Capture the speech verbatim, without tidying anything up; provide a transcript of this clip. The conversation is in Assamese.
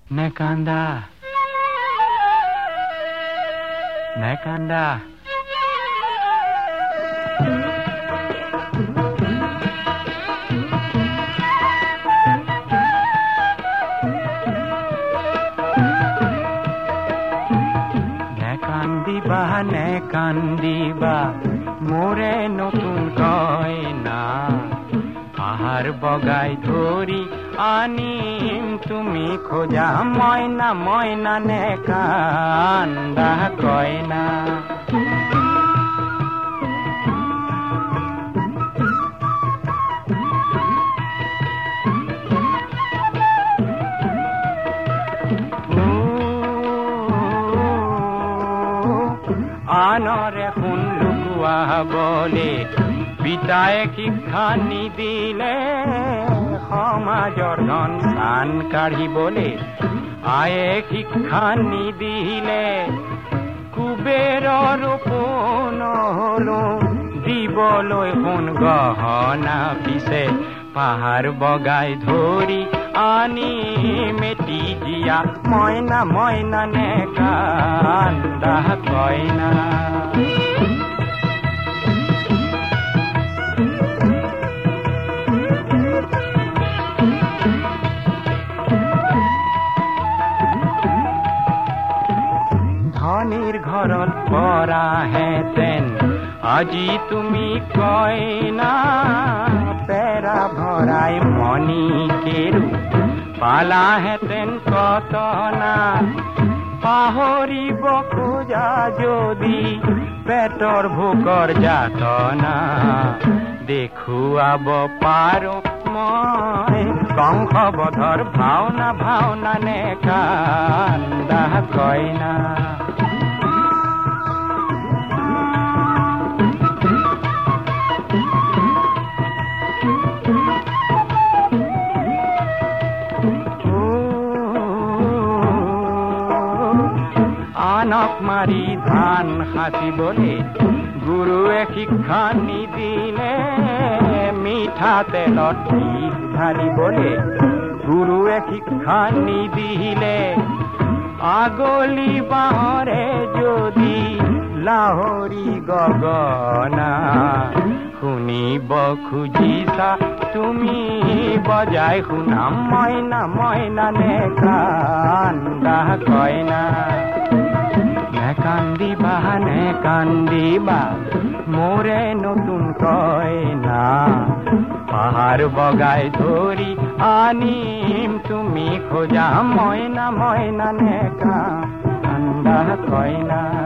নেকান্দা নেকান্দা নেকান্দিবা নেকান্দিবা মোরে নতুন কইনা পাহার বগাই ধরি আনিম তুমি খোঁজা ময়না ময়না নেকান্দা কইনা আনরে শুন লুকুয়া বলে পিতায়ে শিক্ষা নিদিলে সমাজৰ ধন চান কাঢ়িবলে আয়ে শিক্ষা নিদিলে কুবেৰৰ পোন হলো দিবলৈ সোণ গহনা পিছে পাহাৰ বগাই ধৰি আনি মেটি দিয়া মইনা মইনা নেকান্দা কইনা ধনীৰ ঘৰত পৰা হেতেন আজি তুমি কইনা পেৰা ভৰাই মণি কেৰু পালা হেতেন কতনা পাহৰিব খোজা যদি পেটৰ ভোকৰ যাতনা দেখুৱাব পাৰো মই কংসবধৰ ভাওনা ভাওনা নেকান্দা কইনা আনক মাৰি ধান সাচিবলে গুৰুৱে শিক্ষা নিদিলে মিঠা তেলত পিঠ ঢালিবলে গুৰুৱে শিক্ষা নিদিলে আগলি বাঁহৰে যদি লাহৰি গগনা শুনিব খুজিছা তুমি বজাই শুনাম মইনা মইনা নেকান্দা কইনা নেকান্দিবা নেকান্দিবা মোৰে নতুন কইনা পাহাৰ বগাই ধৰি আনিম তুমি খোজা মইনা মইনা নেকান্দা কইনা